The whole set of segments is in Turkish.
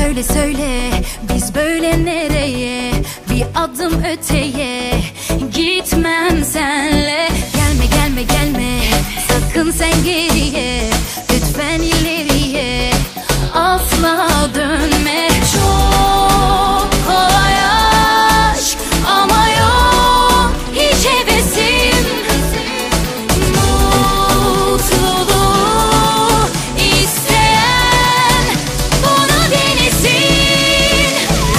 Söyle söyle biz böyle nereye, bir adım öteye gitmem senle. Gelme gelme gelme sakın sen geriye, lütfen ileriye asla dönme. Çok kolay aşk ama yok hiç hevesim. Mutluluğu isteyen bunu denesin.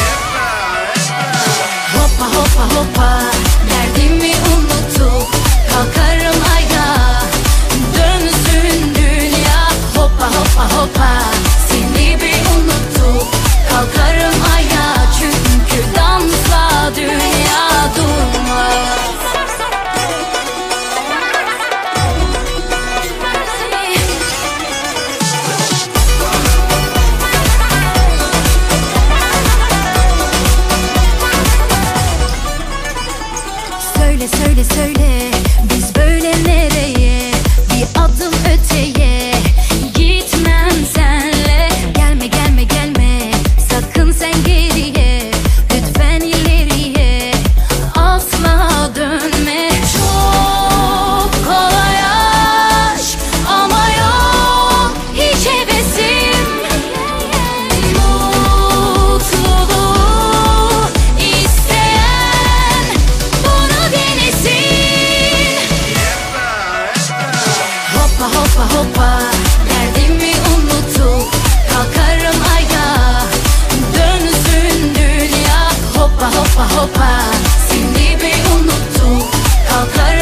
Hoppa hoppa hoppa derdimi unutup kalkarım ayağa, dönsün dünya. Hoppa hoppa hoppa seni bir unutup kalkarım ayağa, çünkü dansla dünya durmaz. Söyle söyle söyle biz böyle nereye, bir adım öteye gitmem senle. Gelme gelme gelme sakın sen geriye, lütfen ileriye asla dönme. Çok kolay aşk ama yok hiç hevesim. Mutluluğu isteyen bunu denesin. Hoppa hoppa hoppa derdimi unutup kalkarım ayağa, dönsün dünya. Hoppa hoppa hoppa seni bir unutup kalkarım